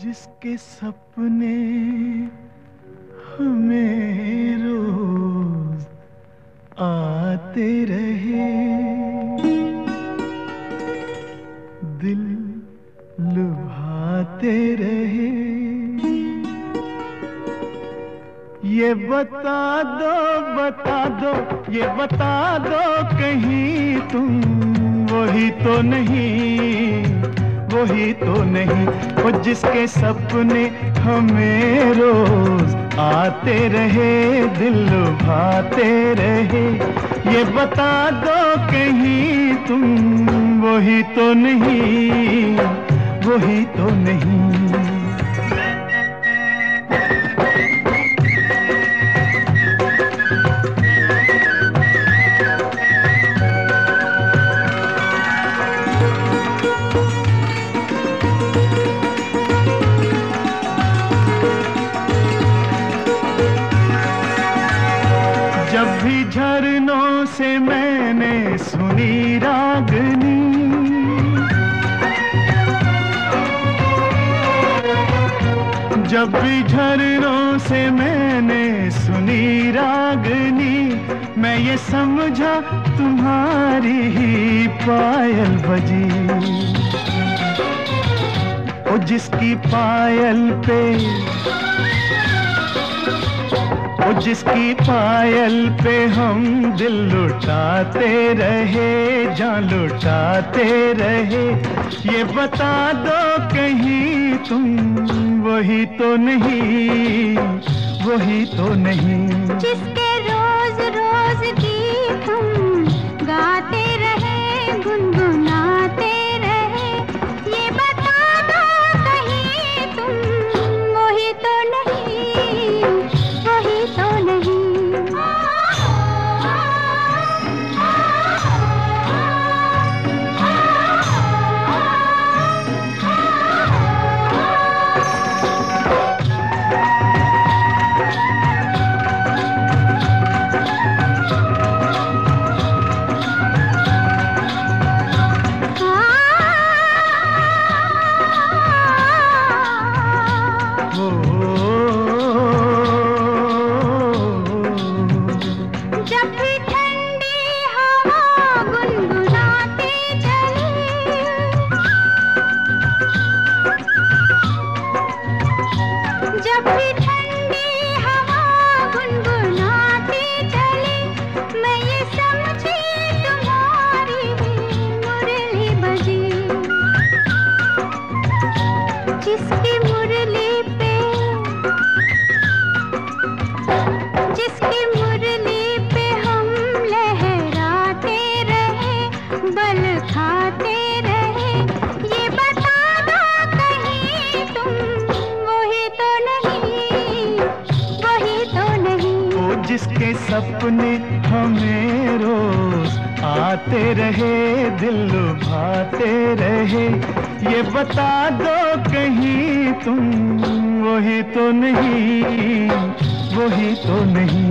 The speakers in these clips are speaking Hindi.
जिसके सपने हमें रोज आते रहे, दिल लुभाते रहे। ये बता दो, ये बता दो कहीं तुम वही तो नहीं, वही तो नहीं। वो जिसके सपने हमें रोज आते रहे, दिल लुभाते रहे। ये बता दो कहीं तुम वही तो नहीं, वही तो नहीं। जब भी झरनों से मैंने सुनी रागनी, जब भी झरनों से मैंने सुनी रागनी, मैं ये समझा तुम्हारी ही पायल बजी। ओ जिसकी पायल पे, ओ जिसकी पायल पे हम दिल लुटाते रहे, जान लुटाते रहे। ये बता दो कहीं तुम वही तो नहीं, वही तो नहीं। जिसके रोज रोज गीत हम गाते रहे, गुनगुनाते रहे। ये बता दो कहीं तुम वही तो नहीं, वही तो नहीं। जब भी ठंडी हवा गुनगुनाती चली, मैं ये समझी तुम्हारी मुरली बजी। जिसकी मुरली पे, जिसकी मुरली पे हम लहराते रहे, बल खाते रहे। ये बता दो कहीं तुम वही तो नहीं, वही तो नहीं। वो जिसके सपने हमें रोज आते रहे, दिल लुभाते रहे। ये बता दो कहीं तुम वही तो नहीं, वही तो नहीं।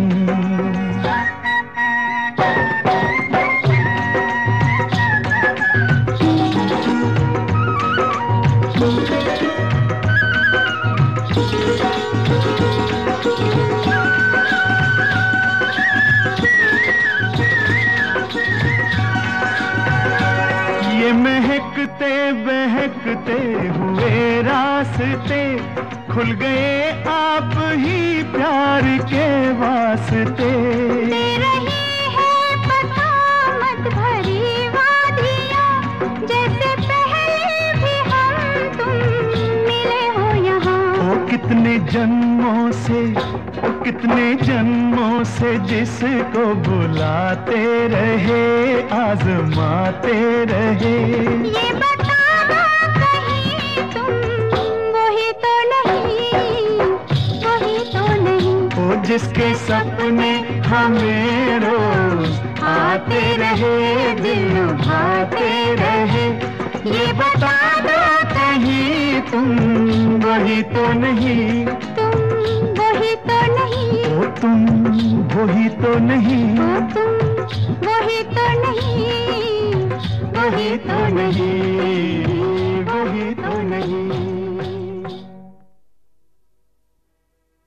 ये महकते बहकते हुए रास्ते खुल गए आप ही प्यार के वास्ते। दे रही है बसामत भरी वादियाँ, जैसे पहले भी हम तुम मिले हो यहाँ। ओ कितने जन्मों से, ओ कितने जन्मों से जिसको बुलाते रहे, आजमाते रहे। ये बता दो कहीं तुम वही तो नहीं, वही तो नहीं। ओ जिसके सपने हमें रोज आते रहे, दिल लुभाते रहे। ये बता दो कहीं तुम वही तो नहीं, तुम वही तो नहीं। ओ तुम वही तो नहीं, ओ तुम वही तो नहीं, वही तो नहीं।